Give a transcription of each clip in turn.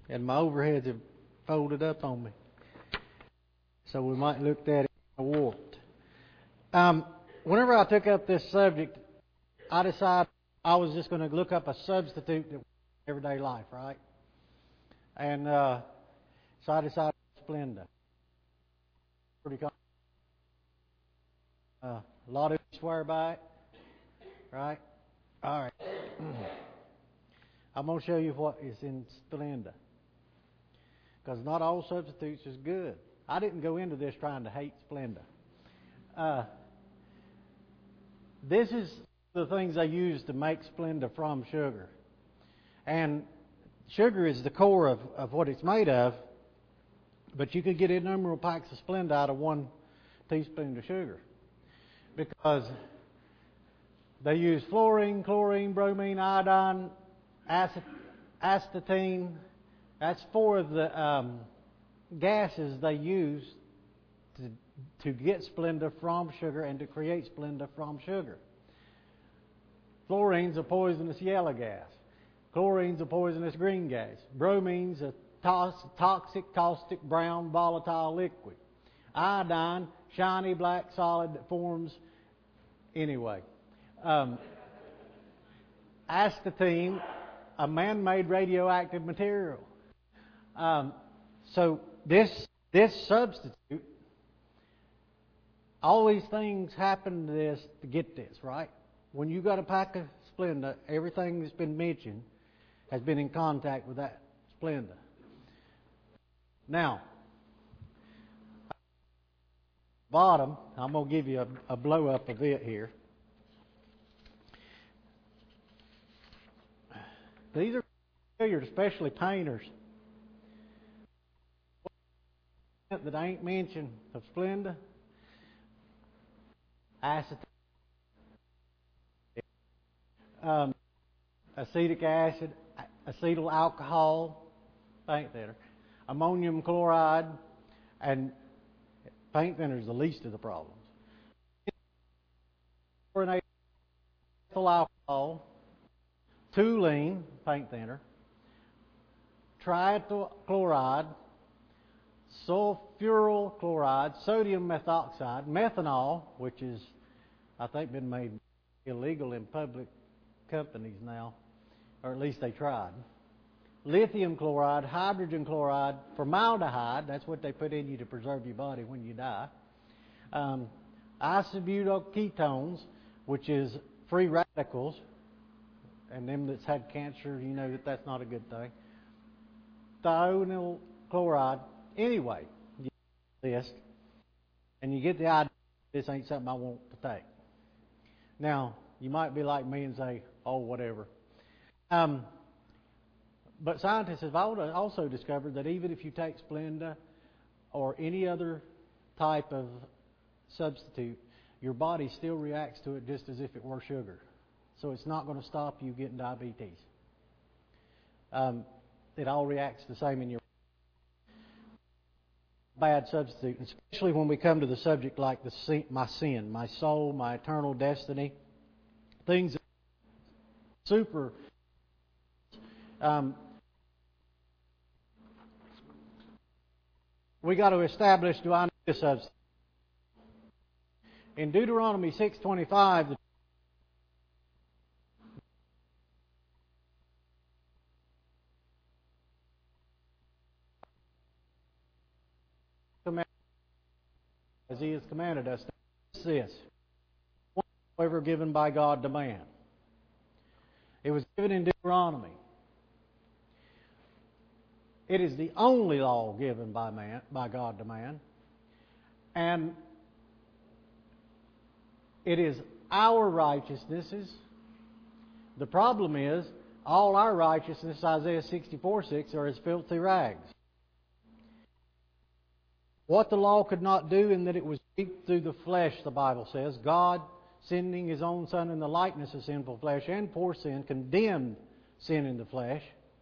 and my overheads have folded up on me. So we might look at it warped. Whenever I took up this subject, I decided I was just going to look up a substitute that everyday life, right? And so I decided Splenda. Pretty common. A lot of you swear by it, right? All right. I'm going to show you what is in Splenda. Because not all substitutes is good. I didn't go into this trying to hate Splenda. This is the things they use to make Splenda from sugar. And sugar is the core of what it's made of, but you could get innumerable packs of Splenda out of 1 teaspoon of sugar. Because they use fluorine, chlorine, bromine, iodine, astatine. That's 4 of the gases they use to get Splenda from sugar and to create Splenda from sugar. Fluorine's a poisonous yellow gas. Chlorine's a poisonous green gas. Bromine's a toxic, caustic, brown, volatile liquid. Iodine, shiny black solid that forms anyway. Astatine, a man-made radioactive material. So this substitute, all these things happen to this to get this, right? When you got a pack of Splenda, everything that's been mentioned has been in contact with that Splenda. Now, bottom, I'm going to give you a blow-up of it here. These are familiar, especially painters. That ain't mentioned of Splenda, acetate, acetic acid, acetyl alcohol, paint thinner, ammonium chloride, and paint thinner is the least of the problems. Ethyl alcohol, toluene, paint thinner, triethyl chloride, sulfuryl chloride, sodium methoxide, methanol, which is, I think, been made illegal in public companies now, or at least they tried. Lithium chloride, hydrogen chloride, formaldehyde, that's what they put in you to preserve your body when you die. Isobutylketones, which is free radicals, and them that's had cancer, you know that's not a good thing. Thionyl chloride. Anyway, you get this, and you get the idea this ain't something I want to take. Now, you might be like me and say, oh, whatever. But scientists have also discovered that even if you take Splenda or any other type of substitute, your body still reacts to it just as if it were sugar. So it's not going to stop you getting diabetes. It all reacts the same in your bad substitute, especially when we come to the subject like my sin, my soul, my eternal destiny, things that are super. We got to establish, do I need a substitute? In Deuteronomy 6:25, as He has commanded us, this, however, given by God to man. It was given in Deuteronomy. It is the only law given by God to man. And it is our righteousnesses. The problem is, all our righteousness, Isaiah 64:6, are as filthy rags. What the law could not do in that it was weak through the flesh, the Bible says, God, sending His own Son in the likeness of sinful flesh and for sin, condemned sin in the flesh.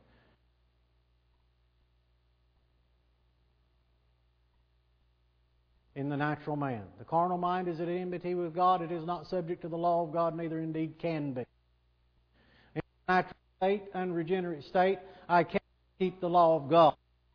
In the natural man. The carnal mind is at enmity with God. It is not subject to the law of God, neither indeed can be. In the natural state, unregenerate state, I cannot keep the law of God.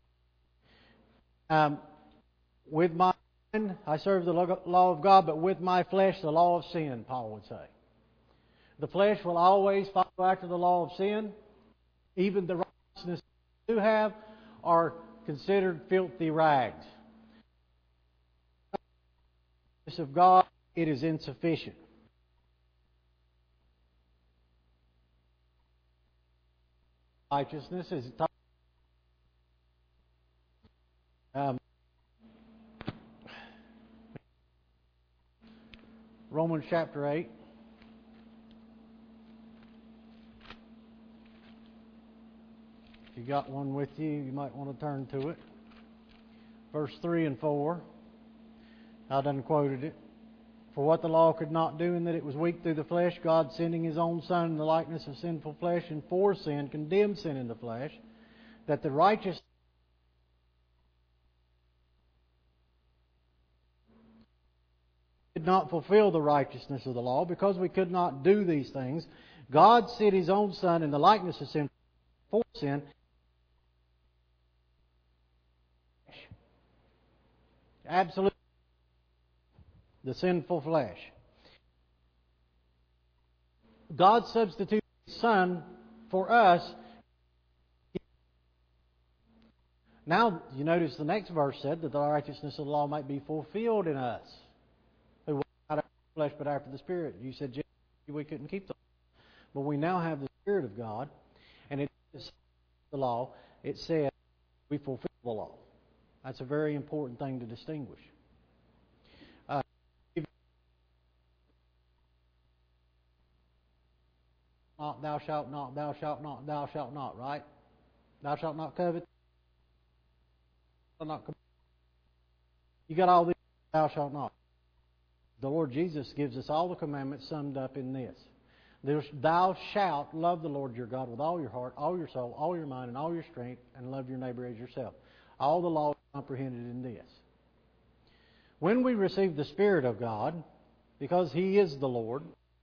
With my mind, I serve the law of God, but with my flesh, the law of sin, Paul would say. The flesh will always follow after the law of sin. Even the righteousness we do have are considered filthy rags. The righteousness of God, it is insufficient. Righteousness is Romans chapter 8. If you got one with you, you might want to turn to it. Verse 3 and 4. I done quoted it. For what the law could not do, in that it was weak through the flesh, God sending His own Son in the likeness of sinful flesh, and for sin condemned sin in the flesh, that the righteous could not fulfill the righteousness of the law, because we could not do these things. God sent His own Son in the likeness of sin for sin. Absolutely. The sinful flesh. God substituted His Son for us. Now, you notice the next verse said that the righteousness of the law might be fulfilled in us, who walk not after the flesh but after the Spirit. You said we couldn't keep the law. But we now have the Spirit of God, and it is the law. It said we fulfill the law. That's a very important thing to distinguish. Not, thou shalt not, thou shalt not, thou shalt not, right? Thou shalt not covet. You got all these, thou shalt not. The Lord Jesus gives us all the commandments summed up in this. Thou shalt love the Lord your God with all your heart, all your soul, all your mind, and all your strength, and love your neighbor as yourself. All the law is comprehended in this. When we receive the Spirit of God, because He is the Lord,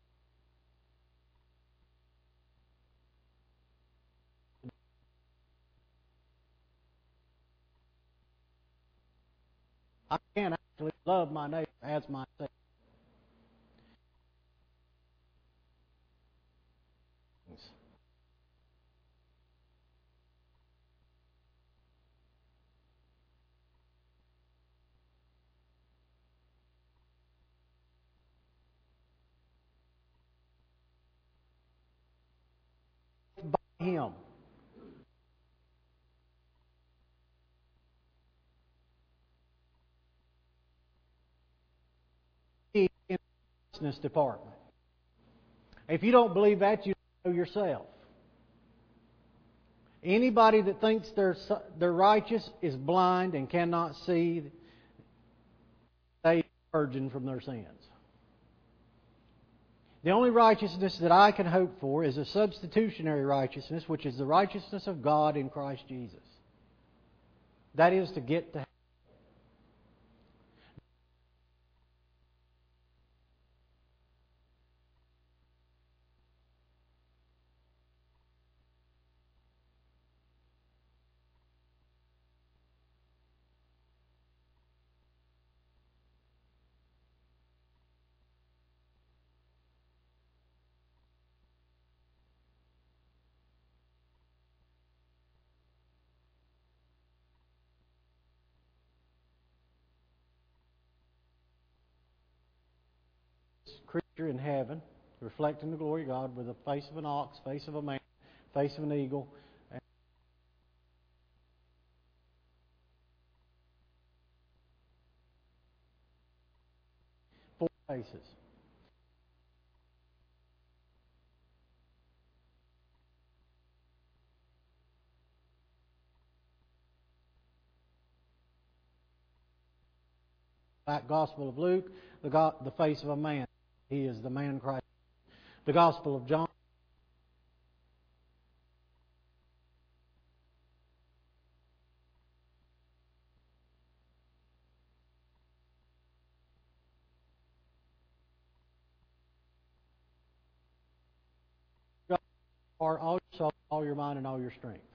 I can actually love my neighbor as myself. By Him. In the righteousness department. If you don't believe that, you know yourself. Anybody that thinks they're righteous is blind and cannot see they are virgin from their sins. The only righteousness that I can hope for is a substitutionary righteousness, which is the righteousness of God in Christ Jesus. That is to get to heaven. Creature in heaven, reflecting the glory of God with the face of an ox, face of a man, face of an eagle, and four faces. That Gospel of Luke, the face of a man. He is the man Christ. The Gospel of John, all your soul, all your mind, and all your strength.